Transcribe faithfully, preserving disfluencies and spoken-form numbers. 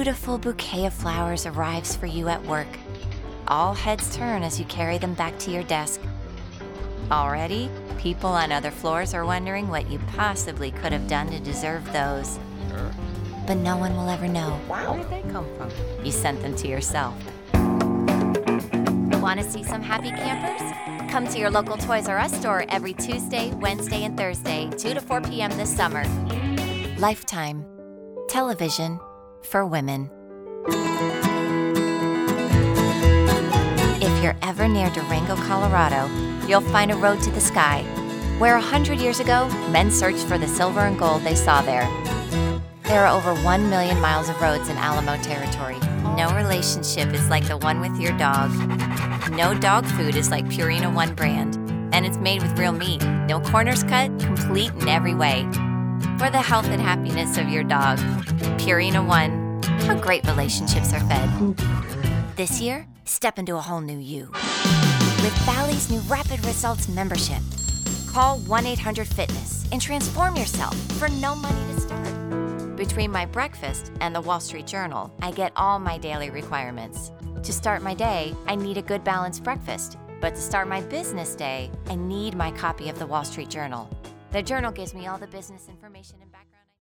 beautiful bouquet of flowers arrives for you at work. All heads turn as you carry them back to your desk. Already, people on other floors are wondering what you possibly could have done to deserve those. Sure. But no one will ever know. Wow. Where did they come from? You sent them to yourself. Want to see some happy campers? Come to your local Toys R Us store every Tuesday, Wednesday, and Thursday, two to four p.m. this summer. Lifetime. Television for women. If you're ever near Durango, Colorado, you'll find a road to the sky, where a hundred years ago, men searched for the silver and gold they saw there. There are over one million miles of roads in Alamo territory. No relationship is like the one with your dog. No dog food is like Purina One brand, and it's made with real meat. No corners cut, complete in every way. For the health and happiness of your dog, Purina One, how great relationships are fed. This year, step into a whole new you. With Bally's new Rapid Results membership. Call one eight hundred fitness and transform yourself for no money to start. Between my breakfast and the Wall Street Journal, I get all my daily requirements. To start my day, I need a good balanced breakfast. But to start my business day, I need my copy of the Wall Street Journal. The Journal gives me all the business information and